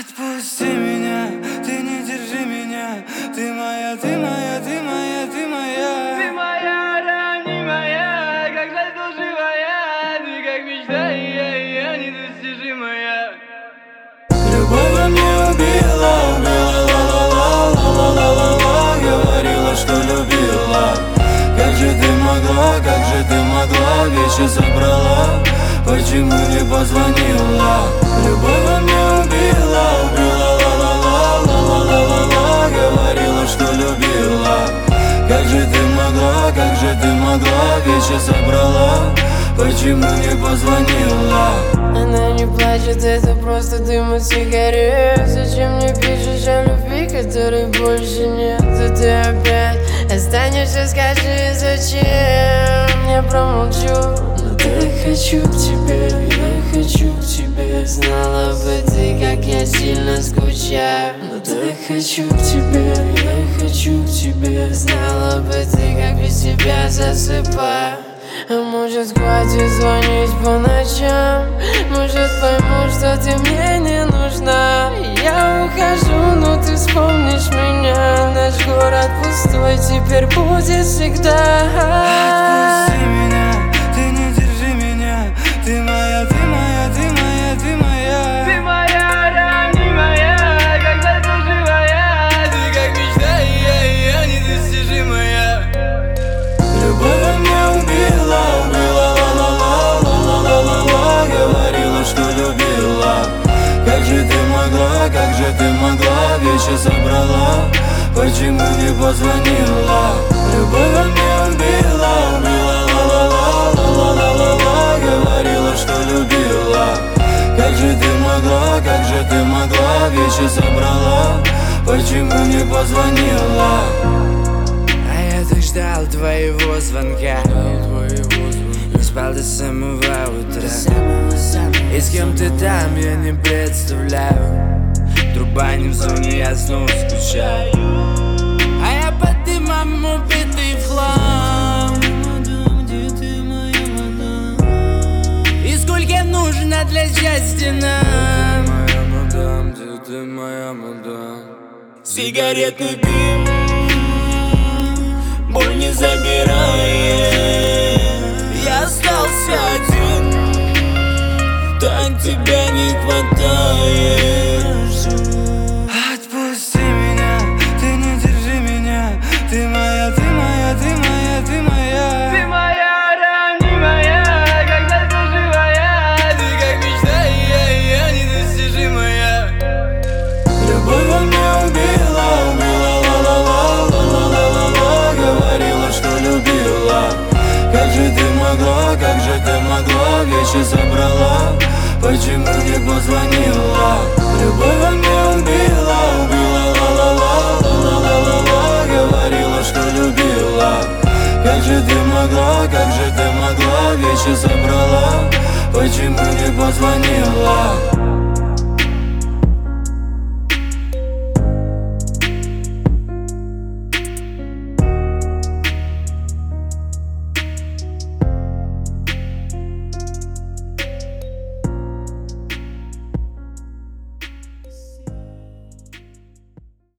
Отпусти меня, ты не держи меня. Ты моя, ты моя, ты моя, ты моя. Ты моя, ранимая, как жаль лживая. Ты как мечта, я недостижимая. Любовь во мне убила, убила, ла-ла-ла-ла-ла-ла-ла-ла. Говорила, что любила. Как же ты могла, вещи собрала. Почему не позвонила? Любовь во мне убила, убила, ла-ла-ла-ла-ла-ла-ла-ла. Говорила, что любила. Как же ты могла, вещи собрала. Почему не позвонила? Она не плачет, это просто дым от сигарет. Зачем мне пишешь о любви, которой больше нет? И ты опять останешься, скажи, зачем? Я промолчу, но так хочу к тебе, я хочу к тебе. Знала бы ты, как я сильно скучаю. Но так хочу к тебе, я хочу к тебе. Знала бы ты, как без тебя засыпаю. А может, хватит звонить по ночам? Может, пойму, что ты мне не нужна. Я ухожу, но ты вспомнишь меня. Наш город пустой теперь будет всегда. Отпусти меня, ты не держи меня. Ты моя, ты моя, ты моя, ты моя. Ты моя, ранимая, как жаль лживая. Ты как мечта, я недостижимая. Любовь во мне убила, убила, ла-ла-ла-ла-ла-ла-ла-ла. Говорила, что любила. Как же ты могла, вещи собрала. Почему не позвонила? Любовь во мне убила, убила, ла-ла-ла-ла-ла-ла-ла-ла. Говорила, что любила. Как же ты могла, вещи собрала. Почему не позвонила? А я так ждал твоего звонка. Не спал до самого утра. И с кем ты там, я не представляю. Труба не в зоне, я снова скучаю. А я под дымом убитый в хлам. И сколько нужно для счастья нам? Моя мадам, где ты, моя мадам? Сигаретный дым боль не забирает. Я остался один, так тебя не хватает. Отпусти меня, ты не держи меня. Ты моя, ты моя, ты моя, ты моя. Ты моя, ранимая, как жаль лживая. Ты как мечта, я недостижимая. Любовь во мне убила, убила, ла-ла-ла-ла-ла-ла-ла-ла. Говорила, что любила. Как же ты могла, вещи собрала. Почему не позвонила? Любовь во мне убила, убила, ла-ла-ла-ла-ла-ла-ла-ла. Говорила, что любила. Как же ты могла, вещи собрала. Почему не позвонила?